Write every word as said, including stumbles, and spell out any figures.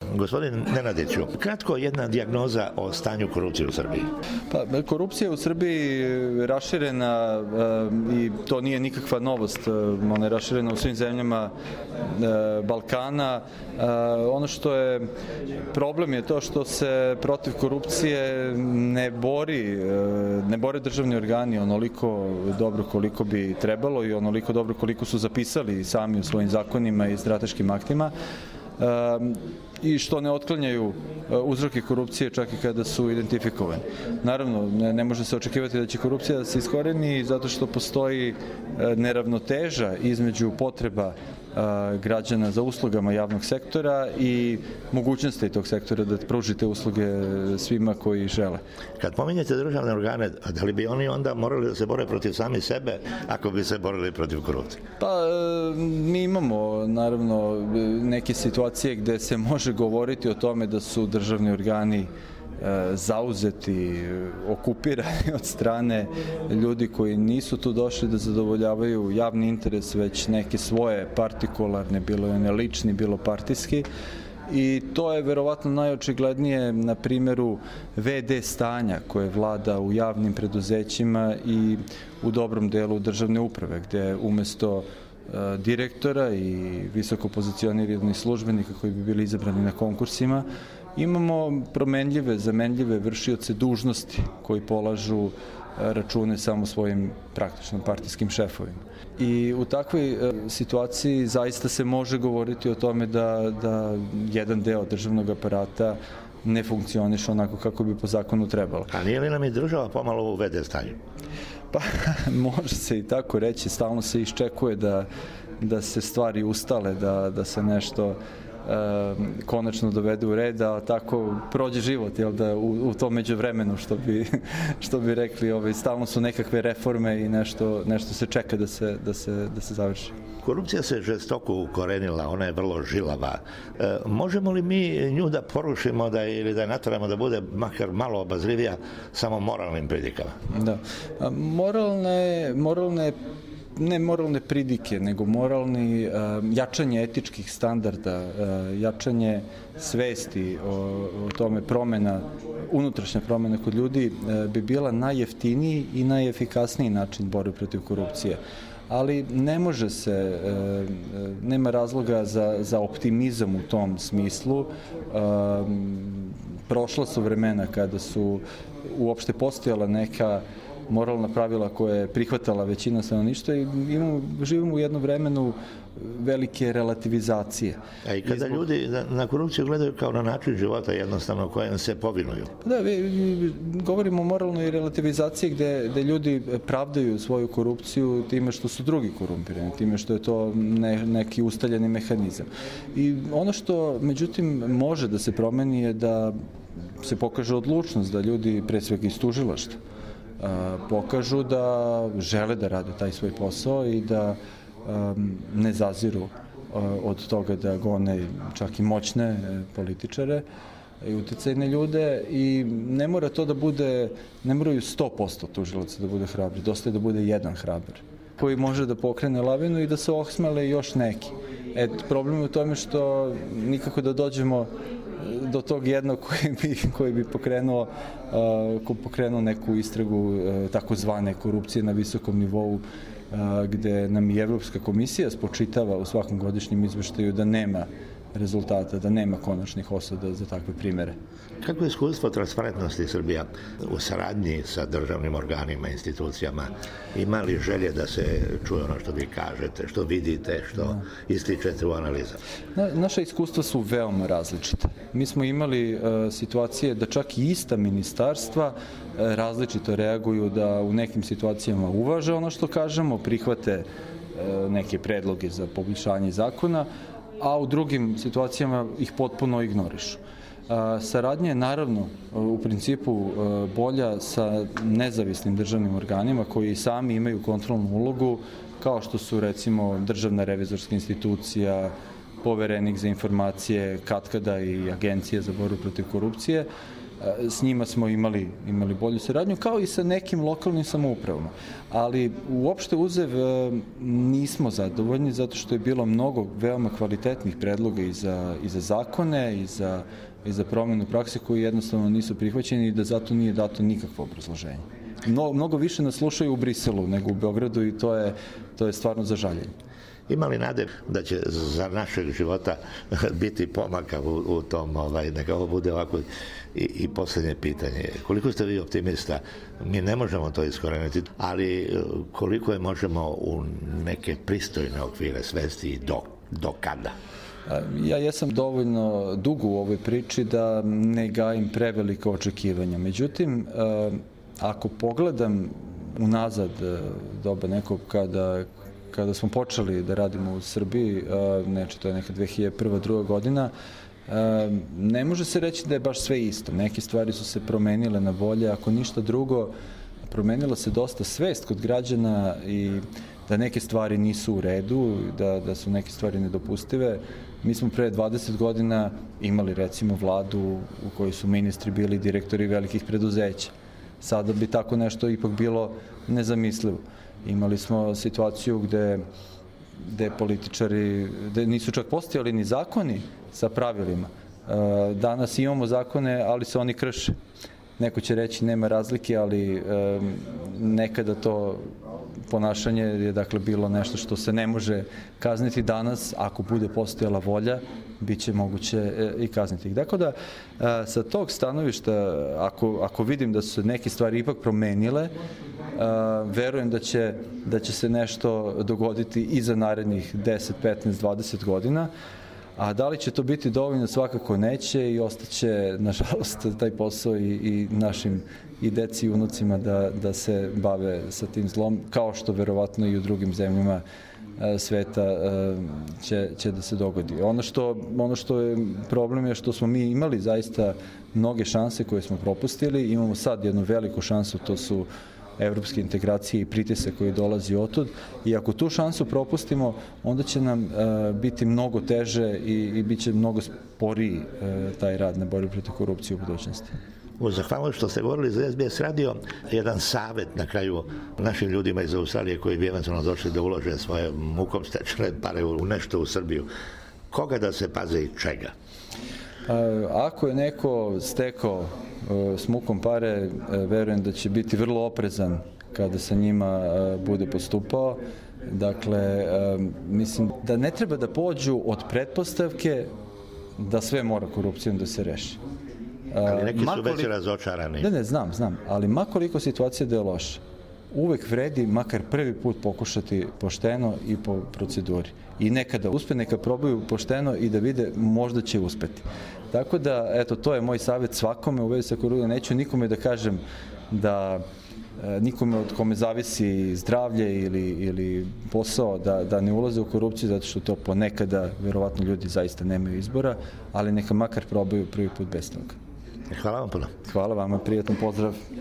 Gospodin Nenadiću, kratko jedna dijagnoza o stanju korupcije u Srbiji. Pa, korupcija u Srbiji je raširena i to nije nikakva novost. Ona je raširena u svim zemljama Balkana. Ono što je problem je to što se protiv korupcije ne bori, ne bore državni organi onoliko dobro koliko bi trebalo i onoliko dobro koliko su zapisali sami u svojim zakonima i strateškim aktima. I što ne otklanjaju uzroke korupcije čak i kada su identifikovani. Naravno, ne, ne može se očekivati da će korupcija da se iskoreni zato što postoji neravnoteža između potreba građana za uslugama javnog sektora i mogućnosti tog sektora da pružite usluge svima koji žele. Kad pominjete državne organe, da li bi oni onda morali da se bore protiv sami sebe ako bi se borili protiv korupcije? Pa, mi imamo naravno neke situacije gde se može govoriti o tome da su državni organi zauzeti, okupirani od strane ljudi koji nisu tu došli da zadovoljavaju javni interes, već neke svoje partikularne, bilo one lični, bilo partijski. I to je verovatno najočiglednije na primjeru ve de stanja koje vlada u javnim preduzećima i u dobrom delu državne uprave, gde umesto direktora i visoko pozicioniranih službenika koji bi bili izabrani na konkursima, imamo promenljive, zamenljive vršioce dužnosti koji polažu račune samo svojim praktično partijskim šefovima. I u takvoj situaciji zaista se može govoriti o tome da, da jedan deo državnog aparata ne funkcioniše onako kako bi po zakonu trebalo. A nije li nam i država pomalo u ve de stanju? Pa, može se i tako reći, stalno se iščekuje da, da se stvari ustale, da, da se nešto e, konačno dovede u red, a tako prođe život, jel da, u, u tom međuvremenu, što bi, što bi rekli, ovaj, stalno su nekakve reforme i nešto, nešto se čeka da se, da se, da se završi. Korupcija se žestoko ukorenila, ona je vrlo žilava. E, možemo li mi nju da porušimo da, ili da je nateramo da bude makar malo obazrivija samo moralnim pridikama? Da. A, moralne, moralne ne moralne pridike, nego moralni uh, jačanje etičkih standarda, uh, jačanje svesti o, o tome promena, unutrašnja promena kod ljudi uh, bi bila najjeftiniji i najefikasniji način borbe protiv korupcije. Ali ne može se, uh, nema razloga za, za optimizam u tom smislu. Uh, prošla su vremena kada su uopšte postojala neka moralna pravila koje je prihvatala većina stanovništva i imamo, živimo u jednom vremenu velike relativizacije. A i kada zbog... ljudi na, na korupciju gledaju kao na način života jednostavno kojem se povinuju. Da, vi, govorimo o moralnoj relativizaciji gde, gde ljudi pravdaju svoju korupciju time što su drugi korumpirani, time što je to ne, neki ustaljeni mehanizam. I ono što, međutim, može da se promeni je da se pokaže odlučnost, da ljudi, pre svega iz tužilaštva, pokažu da žele da rade taj svoj posao i da um, ne zaziru uh, od toga da gone čak i moćne političare i uticajne ljude i ne mora to da bude, ne moraju sto posto tužilaca da bude hrabri, dosta je da bude jedan hrabar koji može da pokrene lavinu i da se ohsmele još neki. E, problem je u tome što nikako da dođemo do tog jednog koji bi, koji bi pokrenuo, uh, ko pokrenuo neku istragu uh, takozvane korupcije na visokom nivou, uh, gde nam i Evropska komisija spočitava u svakom godišnjem izveštaju da nema rezultata, da nema konačnih osuda za takve primere. Kako je iskustvo transparentnosti Srbija u saradnji sa državnim organima, institucijama? Ima li želje da se čuje ono što vi kažete, što vidite, što da. ističete u analizama? Na, naša iskustva su veoma različita. Mi smo imali uh, situacije da čak i ista ministarstva uh, različito reaguju, da u nekim situacijama uvaže ono što kažemo, prihvate uh, neke predloge za poboljšanje zakona, a u drugim situacijama ih potpuno ignorišu. Saradnja je naravno u principu bolja sa nezavisnim državnim organima koji sami imaju kontrolnu ulogu, kao što su recimo Državna revizorska institucija, Poverenik za informacije, katkada i Agencija za borbu protiv korupcije. s njima smo imali, imali bolju saradnju, kao i sa nekim lokalnim samoupravama. Ali uopšte uzev nismo zadovoljni, zato što je bilo mnogo veoma kvalitetnih predloga i za, i za zakone, i za, i za promjenu prakse koji jednostavno nisu prihvaćeni i da zato nije dato nikakvo obrazloženje. Mnogo, mnogo više nas slušaju u Briselu nego u Beogradu i to je, to je stvarno za žaljenje. Ima li nade da će za našeg života biti pomaka u, u tom, ovaj, neka ovo bude ovako i, i posljednje pitanje. Koliko ste vi optimista? Mi ne možemo to iskoreniti, ali koliko je možemo u neke pristojne okvire svesti i do, do kada? Ja jesam dovoljno dugo u ovoj priči da ne gajim prevelika očekivanja. Međutim, ako pogledam unazad doba nekog kada kada smo počeli da radimo u Srbiji, znači to je neka dve hiljade prva druga godina, ne može se reći da je baš sve isto. Neke stvari su se promenile na bolje, ako ništa drugo, promenila se dosta svest kod građana i da neke stvari nisu u redu, da, da su neke stvari nedopustive. Mi smo pre dvadeset godina imali recimo vladu u kojoj su ministri bili direktori velikih preduzeća. Sada bi tako nešto ipak bilo nezamislivo. Imali smo situaciju gde, gde političari, gde nisu čak postojali ni zakoni sa pravilima. Danas imamo zakone, ali se oni krše. Neko će reći nema razlike, ali nekada to ponašanje je dakle bilo nešto što se ne može kazniti. Danas, ako bude postojala volja, bit će moguće i kazniti ih. Dakle da, sa tog stanovišta, ako, ako vidim da su se neke stvari ipak promenile, verujem da će, da će se nešto dogoditi i za narednih deset, petnaest, dvadeset godina. A da li će to biti dovoljno, svakako neće i ostaće, nažalost, taj posao i, i našim i deci i unucima da, da se bave sa tim zlom, kao što verovatno i u drugim zemljama sveta će, će da se dogodi. Ono što, ono što je problem je što smo mi imali zaista mnoge šanse koje smo propustili, imamo sad jednu veliku šansu, to su evropske integracije i pritisak koji dolazi otud i ako tu šansu propustimo, onda će nam uh, biti mnogo teže i, i bit će mnogo sporiji uh, taj rad na borbi protiv korupcije u budućnosti. Zahvaljujem što ste govorili za S B S radio. Jedan savjet na kraju našim ljudima iz Australije koji bi eventualno došli da ulože svoje mukom stečene pare u nešto u Srbiju. Koga da se paze i čega? Uh, ako je neko stekao s mukom pare, verujem da će biti vrlo oprezan kada sa njima bude postupao. Dakle, mislim da ne treba da pođu od pretpostavke da sve mora korupcijom da se reši. Ali neki su već razočarani. Ne, ne, znam, znam, ali makoliko situacija da je loša, uvek vredi makar prvi put pokušati pošteno i po proceduri. I nekada uspe, neka probaju pošteno i da vide možda će uspeti. Tako da, eto, to je moj savjet svakome u vezi sa korupcijom. Neću nikome da kažem da e, nikome od kome zavisi zdravlje ili, ili posao da, da ne ulaze u korupciju, zato što to ponekada, verovatno, ljudi zaista nemaju izbora, ali neka makar probaju prvi put bez toga. Hvala vam puno. Hvala vama, prijatno pozdrav.